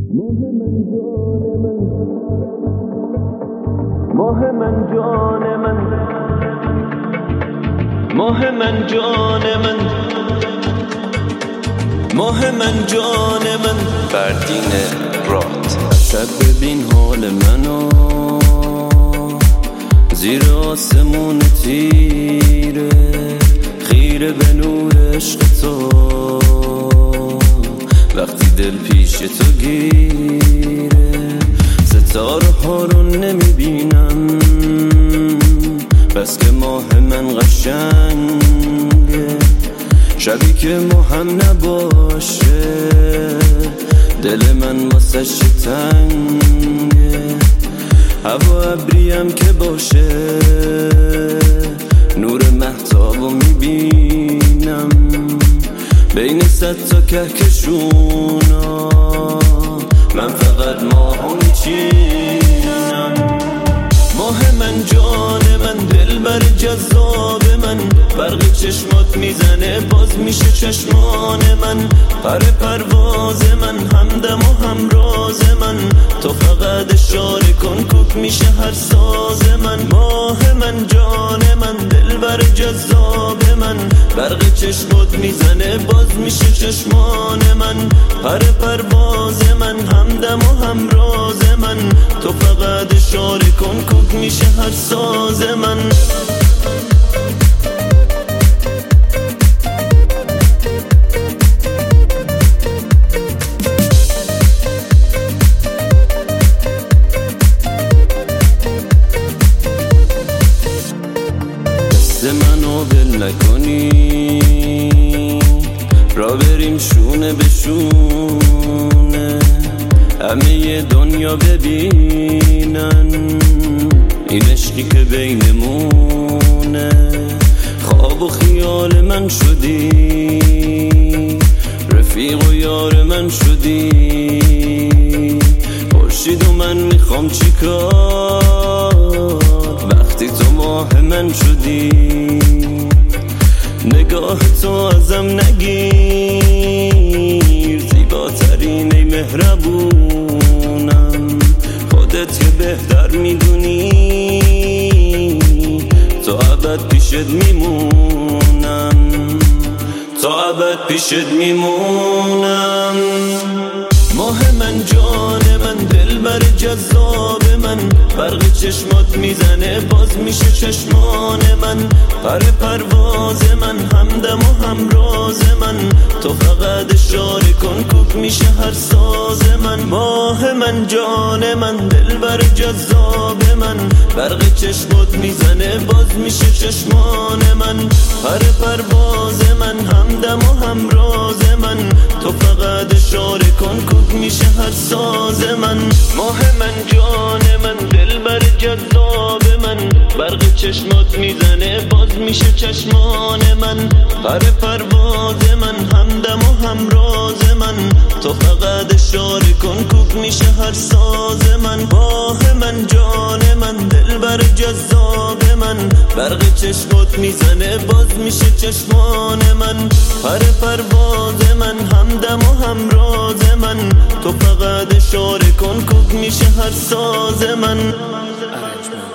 ماه من جان من، ماه من جان من، ماه من جان من. فردین رات. شب ببین حال منو زیر آسمون تیره، خیره به نور عشق تو. وقتی دل پیش تو گیره، ستاره ها رو نمیبینم، بس که ماه من قشنگه. شبی که ما هم نباشه، دل من واسه تنگه. هوا ابریم که باشه، نور مهتابو میبینم بین صد تا کهکشونا. من فقط ماهو میچینم. ماه من جان من، دلبر جذاب من، برق چشمات میزنه باز میشه چشمان من. پر پرواز من، همدم و همراز من، تو فقط اشاره کن کوک میشه هر ساز من. ماه من جان من، دلبر جذاب من، برق چشمات میزنه باز میشه چشمان من. پر پرواز من، همدم و همراز من، تو فقط اشاره کن کوک میشه هر ساز من. دست منو ول نکنی، را بریم شونه به شونه، همه دنیا ببینن این عشقی که بینمونه. خواب و خیال من شدی، رفیق و یار من شدی. خورشید و من میخوام چیکار وقتی تو ماه من شدی؟ نگاه تو ازم نگیر، زیباترین ای مهربونم. خودت که بهتر میدونی، تو ابد پیشت میمونم، تو ابد پیشت میمونم. ماه من جان من، دلبر جذاب من، برق چشمات میزنه باز میشه چشمان من. پر پرواز من، همدم و همراز من، تو فقط اشاره کن کوک میشه هر ساز من. ماه من جان من، دلبر جذاب من، برق چشمات میزنه باز میشه چشمان من. پر پرواز من، همدم و همراز من، تو فقط اشاره کن کوک میشه هر ساز من. ماه من جان من، دلبر جذاب من، برق چشمات میزنه باز میشه چشمان من. پر پرواز من، همدم و همراز من، تو فقط اشاره کن کوک میشه هر ساز من. ماه من جان من، دلبر جذاب من، برق چشمات میزنه باز میشه چشمان من. پر پرواز من، همدم و همراز من، تو فقط اشاره کن کوک میشه هر ساز من.